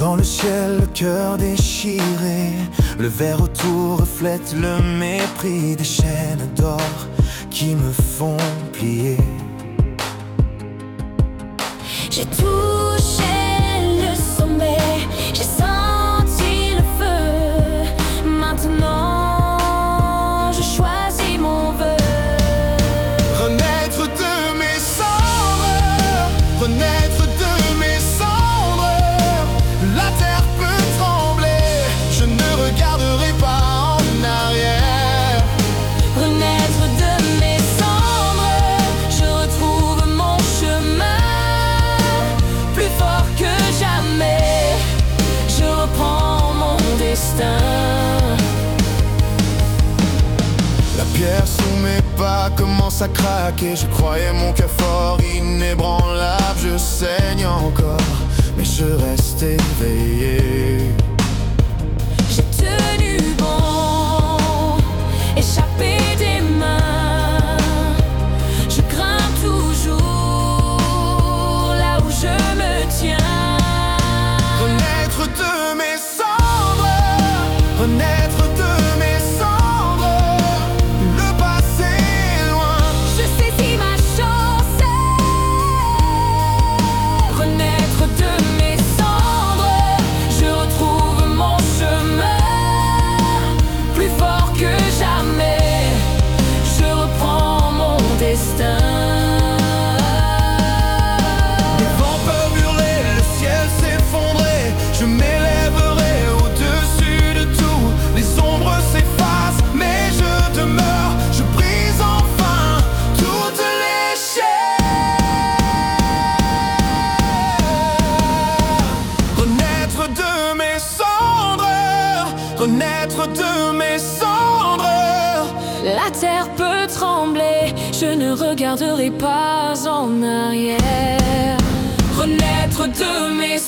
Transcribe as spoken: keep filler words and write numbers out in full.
Dans le ciel, le cœur déchiré, le verre autour reflète le mépris des chaînes d'or qui me font plier. J'ai touché le sommet, j'ai senti le feu. Maintenant, je choisis mon vœu. Renaître de mes cendres, renaître de mes cendres. La terre peut trembler, je ne regarderai pas en arrière. Renaître de mes cendres, je retrouve mon chemin. Plus fort que jamais, je reprends mon destin. La pierre sous mes pas commence à craquer. Je croyais mon cœur fort, inébranlable. Je saigne encore, mais je reste éveillé. J'ai tenu bon, échappé des mains. Je grimpe toujours là où je me tiens. Renaître de mes cendres, renaître de mes cendres. Le passé est loin, Je saisis ma chance. Renaître de mes cendres, je retrouve mon chemin. Plus fort que jamais, je reprends mon destin. les vents peuvent hurler, le ciel s'effondrer. Je m'élèverai au-dessus de tout. Les ombres s'effacent, mais je demeure. Je brise enfin toutes les chaînes. Renaître de mes cendres, renaître de mes cendres. La terre peut trembler, je ne regarderai pas en arrière. Renaître de mes